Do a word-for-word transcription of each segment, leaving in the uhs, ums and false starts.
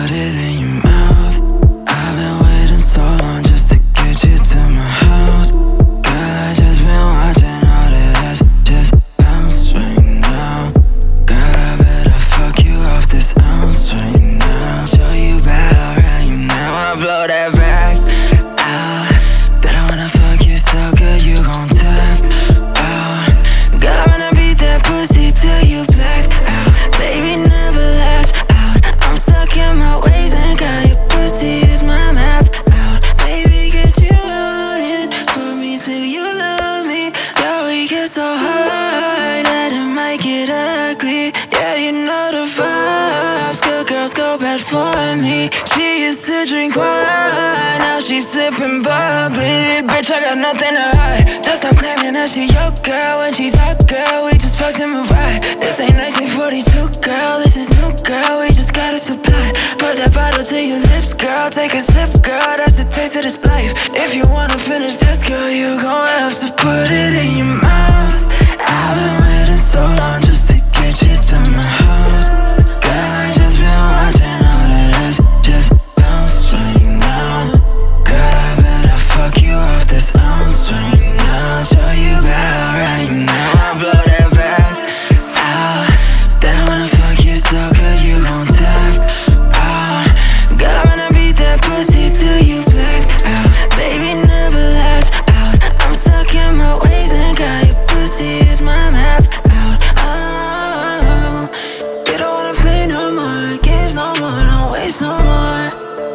Put it in your mouth. I've been waiting so long just to get you to my house. Girl, I just been watching all that ass just bounce right now. Girl, I better fuck you off this ounce right now. Show you better right now. I blow that back out. Then I wanna fuck you so good you gon' tap out. Girl, I wanna beat that pussy till you black out. Baby, never lash out. I'm stuck in my ways and girl, your pussy is my map out. Baby, get you on it for me till you love me. Yeah, we get so hard that it might get ugly. Yeah, you know the vibes. Good girls go bad for me. She used to drink wine, now she's sipping bubbly. Bitch, I got nothing to hide. Just stop claiming that she your girl when she's our girl. We just fucked and move right. This ain't nineteen forty-two, girl. This is new, girl. We just gotta supply. Put that bottle to your lips, girl. Take a sip, girl. That's the taste of this life. If you wanna finish this, girl, you gon' have to put it in your mouth. I've been waiting so long just to get you to my house. Girl, I just been watching all that ass just bounce right now. Girl, I better fuck you off this ounce right now. Show you better right now. I blow that back out. Then I wanna fuck you so good you gon' tap out. Girl, I wanna beat that pussy till you black out. Baby, never lash out. I'm stuck in my ways and girl, your pussy is my map out. Oh, we don't wanna play no more games no more. Don't waste no more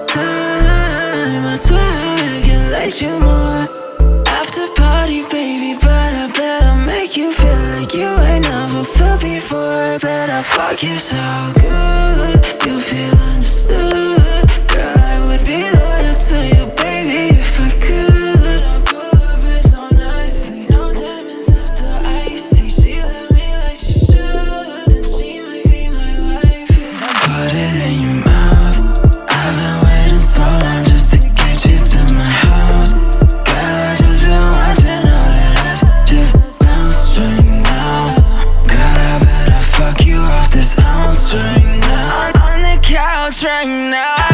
time. I swear I can let you more. After party, baby, but I better make you feel like you ain't never felt before. Better fuck you so good you feel understood. Girl, I would be loyal to you, baby, if I could. I pull up it so nicely, no diamonds after icy. She love me like she should, then she might be my wife. Put it in your mouth. I've been waiting so long just to get you to my house. Girl, I just been watching all that ass just bounce right now. Girl, I better fuck you off this ounce right now. On the couch right now.